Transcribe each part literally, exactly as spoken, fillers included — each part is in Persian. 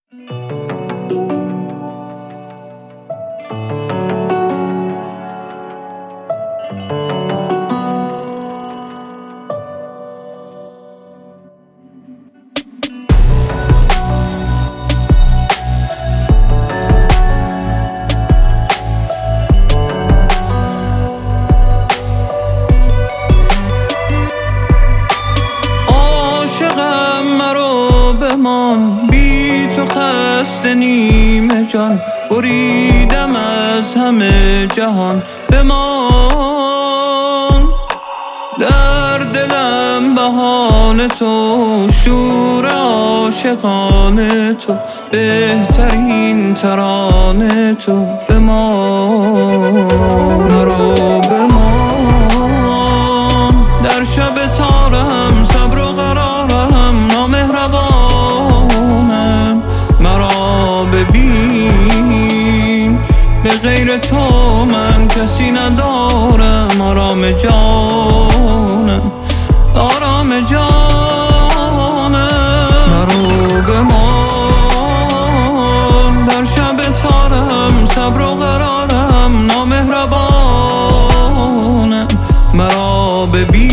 بی تو خسته نیمه جان، بریدم از همه جهان. بمان در دلم بهانه تو، شور عاشقانه تو، بهترین ترانه تو. بمان مرا بمان در شب تارم، صبر و قرارم نامهربانم. مرا ببین به غیر تو من کسی ندارم. آرام جانم، آرام جانم. مرا بمان در شب تارم، صبر و قرارم نامهربانم. مرا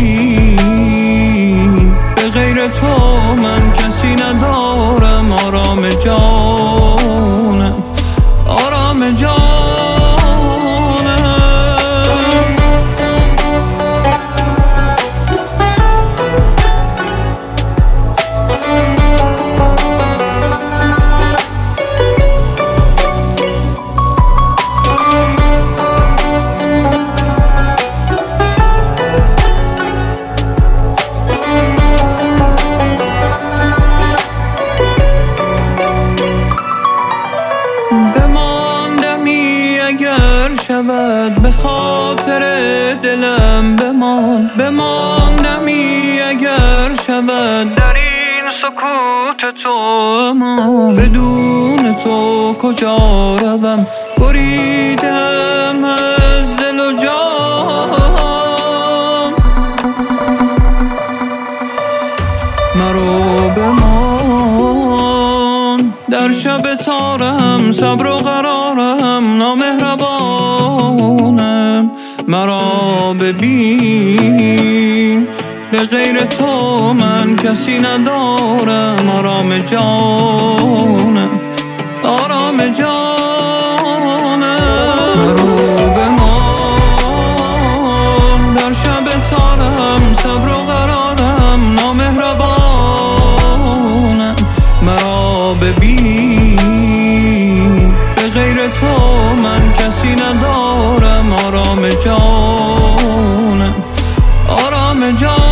ببین به غیر تو من کسی ندارم. آرام جانم، آرام جانم. شود به خاطر دلم، بمان بماندمی اگر شود در این سکوت تو. امان بدون تو کجا روم، بریدم از دل و جان. مرا بمان در شب تارم، صبر و قرارم نامهربانم. مرا ببین به غیر تو من کسی ندارم. آرام جانم، آرام جانم. مرا بمان در شب تارم، صبر و قرارم نامهربانم. مرا ببین به غیر تو من کسی ندارم. آرام جانم، آرام جانم.